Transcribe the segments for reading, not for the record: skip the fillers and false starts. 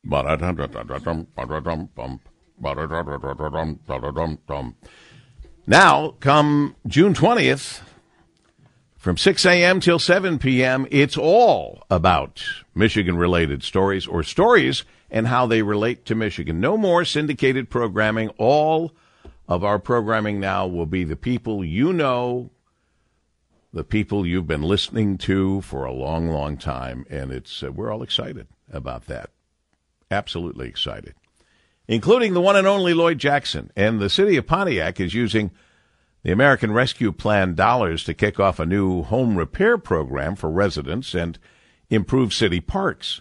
Now, come June 20th, from 6 a.m. till 7 p.m., it's all about Michigan-related stories or stories and how they relate to Michigan. No more syndicated programming. All of our programming now will be the people you know, the people you've been listening to for a long, long time, and we're all excited about that. Absolutely excited, including the one and only Lloyd Jackson. And the city of Pontiac is using the American Rescue Plan dollars to kick off a new home repair program for residents and improve city parks.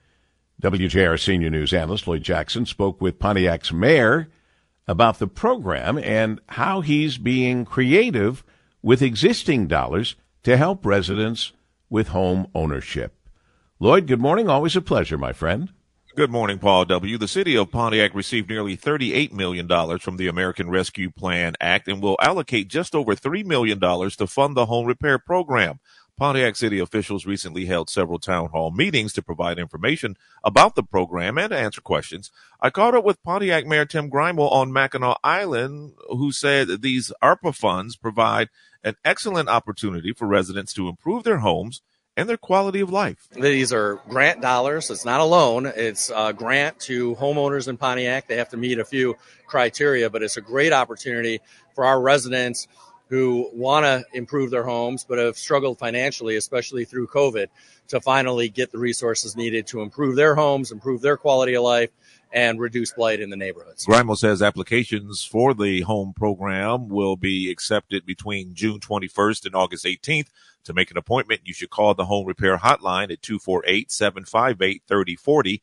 WJR senior news analyst Lloyd Jackson spoke with Pontiac's mayor about the program and how he's being creative with existing dollars to help residents with home ownership. Lloyd, good morning. Always a pleasure, my friend. Good morning, Paul W. The city of Pontiac received nearly $38 million from the American Rescue Plan Act and will allocate just over $3 million to fund the home repair program. Pontiac city officials recently held several town hall meetings to provide information about the program and to answer questions. I caught up with Pontiac Mayor Tim Grimel on Mackinac Island, who said that these ARPA funds provide an excellent opportunity for residents to improve their homes and their quality of life. These are grant dollars. It's not a loan. It's a grant to homeowners in Pontiac. They have to meet a few criteria, but it's a great opportunity for our residents who want to improve their homes but have struggled financially, especially through COVID, to finally get the resources needed to improve their homes, improve their quality of life, and reduce blight in the neighborhoods. Grimel says applications for the home program will be accepted between June 21st and August 18th. To make an appointment, you should call the home repair hotline at 248-758-3040,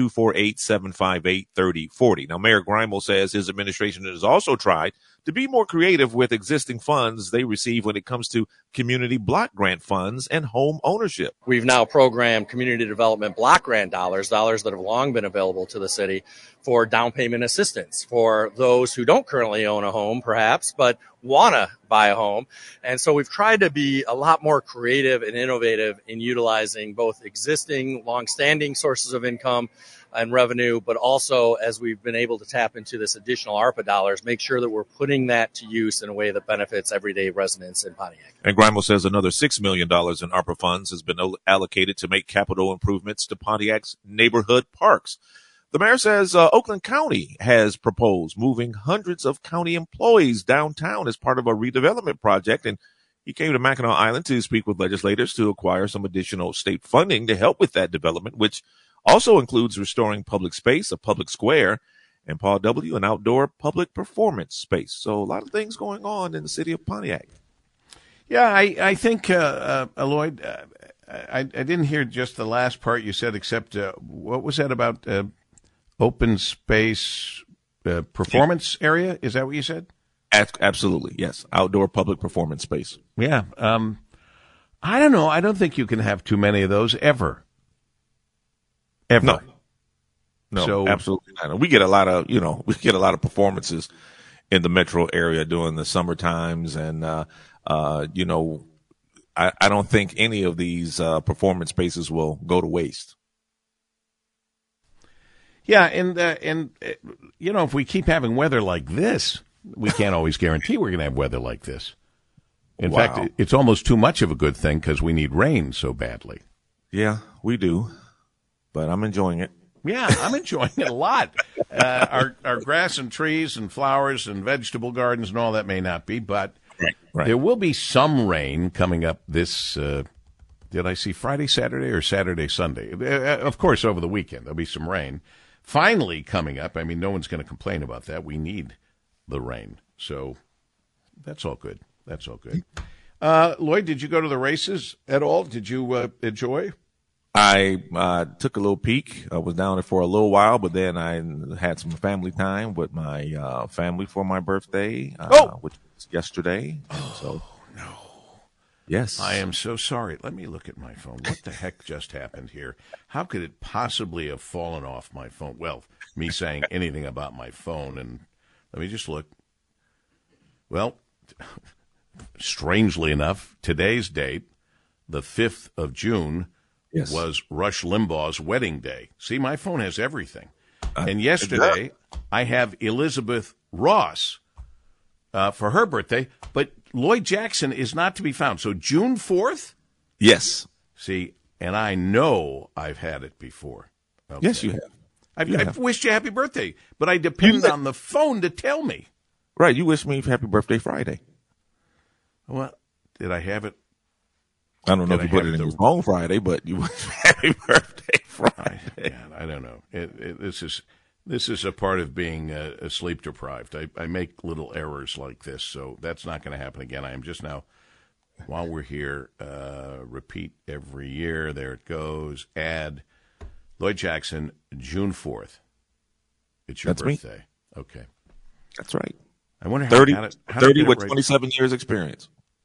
248-758-3040. Now, Mayor Grimel says his administration has also tried to be more creative with existing funds they receive when it comes to community block grant funds and home ownership. We've now programmed community development block grant dollars that have long been available to the city for down payment assistance for those who don't currently own a home, perhaps, but want to buy a home. And so we've tried to be a lot more creative and innovative in utilizing both existing, long-standing sources of income and revenue, but also, as we've been able to tap into this additional ARPA dollars, make sure that we're putting that to use in a way that benefits everyday residents in Pontiac. And Grimel says another $6 million in ARPA funds has been allocated to make capital improvements to Pontiac's neighborhood parks. The mayor says Oakland County has proposed moving hundreds of county employees downtown as part of a redevelopment project, and he came to Mackinac Island to speak with legislators to acquire some additional state funding to help with that development, which also includes restoring public space, a public square, and Paul W., an outdoor public performance space. So a lot of things going on in the city of Pontiac. Yeah, I think, Lloyd, I didn't hear just the last part you said, except what was that about open space performance area? Is that what you said? Absolutely, yes. Outdoor public performance space. Yeah. I don't know. I don't think you can have too many of those ever. Ever. No, so, absolutely not. We get a lot of, performances in the metro area during the summer times. And, I don't think any of these performance spaces will go to waste. Yeah. And if we keep having weather like this, we can't always guarantee we're going to have weather like this. In fact, it's almost too much of a good thing because we need rain so badly. Yeah, we do. But I'm enjoying it. Yeah, I'm enjoying it a lot. Our grass and trees and flowers and vegetable gardens and all that may not be, but there will be some rain coming up this, did I see Friday, Saturday, or Saturday, Sunday? Of course, over the weekend, there'll be some rain. Finally coming up. I mean, no one's going to complain about that. We need the rain. So that's all good. That's all good. Lloyd, did you go to the races at all? Did you enjoy? I took a little peek. I was down there for a little while, but then I had some family time with my family for my birthday, which was yesterday. So, no. Yes. I am so sorry. Let me look at my phone. What the heck just happened here? How could it possibly have fallen off my phone? Well, me saying anything about my phone, and let me just look. Well, strangely enough, today's date, the 5th of June, Yes. was Rush Limbaugh's wedding day. See, my phone has everything. And It yesterday, I have Elizabeth Ross for her birthday, but Lloyd Jackson is not to be found. So June 4th? Yes. See, and I know I've had it before. Okay. Yes, you have. I've wished you happy birthday, but I depend on the phone to tell me. Right. You wished me happy birthday Friday. Well, did I have it? I don't know Did if you I put it have in the- your phone Friday, but you wished me happy birthday Friday. I don't know. This is a part of being sleep deprived. I make little errors like this, so that's not going to happen again. I am just now, while we're here, repeat every year. There it goes. Add Lloyd Jackson, June 4th. It's your That's me. birthday. Okay. That's right. I wonder how 30, I got it. How did I 30 get it with right? 27 years experience.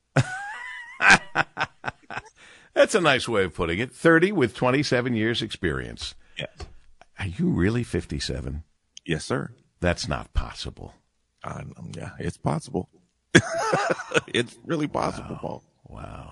That's a nice way of putting it. 30 with 27 years experience. Yes. Are you really 57? Yes, sir. That's not possible. Yeah, it's possible. It's really possible, Paul. Wow.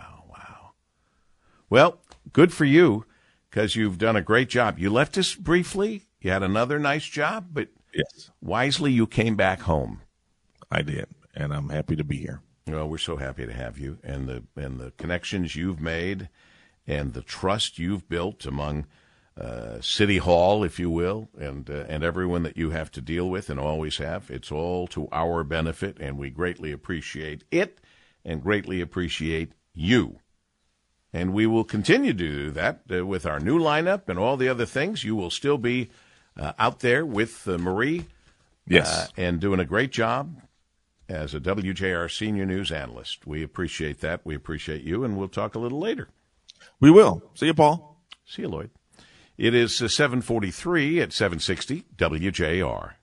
Well, good for you, because you've done a great job. You left us briefly. You had another nice job, but Yes, wisely you came back home. I did, and I'm happy to be here. Well, we're so happy to have you, and the connections you've made, and the trust you've built among City Hall, if you will, and everyone that you have to deal with and always have. It's all to our benefit, and we greatly appreciate it, and greatly appreciate you. And we will continue to do that with our new lineup and all the other things. You will still be out there with Marie, Yes. and doing a great job as a WJR senior news analyst. We appreciate that. We appreciate you, and we'll talk a little later. We will. See you, Paul. See you, Lloyd. It is 7:43 at 760 WJR.